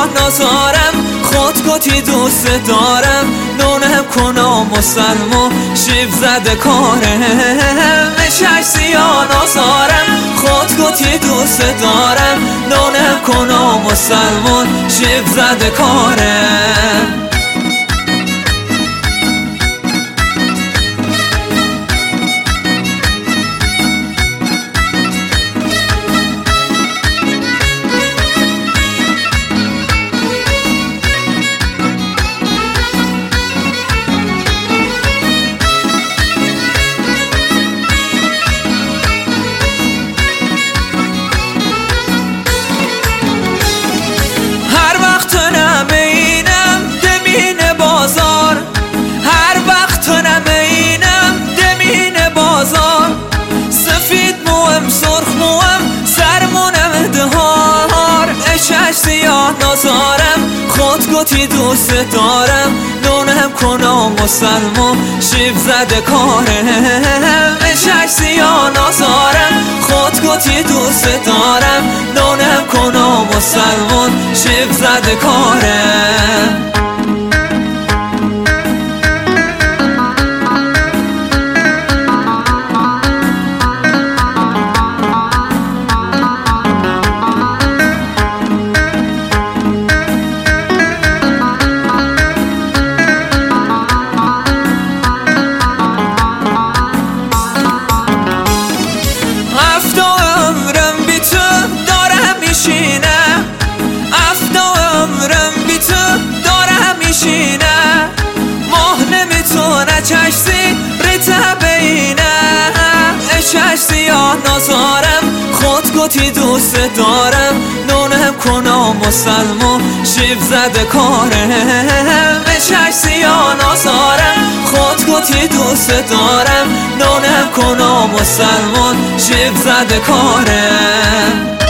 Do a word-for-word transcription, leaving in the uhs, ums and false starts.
نازارم خود گتی دوست دارم نونم کنم مسلمان شیب زده کارم شش سیاه نازارم خود گتی دوست دارم نونم کنم مسلمان شیب زده کارم سیاه نازارم خود گتی دوست دارم نونم کنم مسلمان شیب زده کارم شش سیاه نازارم خود گتی دوست دارم نونم کنم مسلمان شیب زده کارم شش سیاه نازارم خود گتی دوست دارم نونم کنم مسلمان شیب زده کارم شش سیاه نازارم خود گتی دوست دارم نونم کنم مسلمان شیب زده کارم